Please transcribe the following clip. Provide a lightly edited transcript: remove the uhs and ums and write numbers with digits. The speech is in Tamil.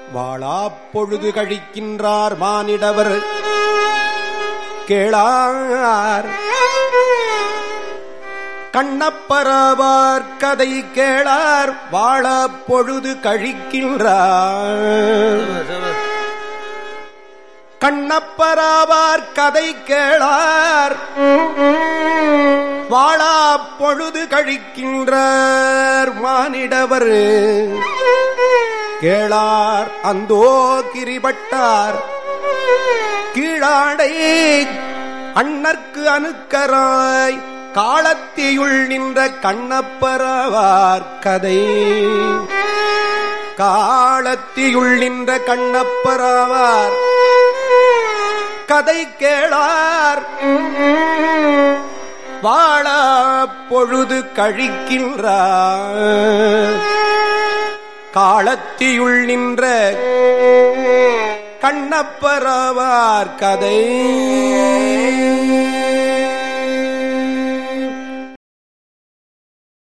வாழாப்பொழுது கழிக்கின்றார் மானிடவர் கேளார். கண்ணப்பராவார் கதை கேளார் வாழாப்பொழுது கழிக்கின்றார். கண்ணப்பராவார் கதை கேளார் வாழாப்பொழுது கழிக்கின்றார் மானிடவர் கேளார். அந்தோ கிரிபட்டார் கீழாடை அண்ணற்கு அணுக்கராய் காலத்தியுள் நின்ற கண்ணப்பராவார் கதை. காலத்தியுள் நின்ற கண்ணப்பராவார் கதை கேளார் வாழா பொழுது கழிக்கின்றார். காலத்தியுள் நின்ற கண்ணப்பராவார் கதை.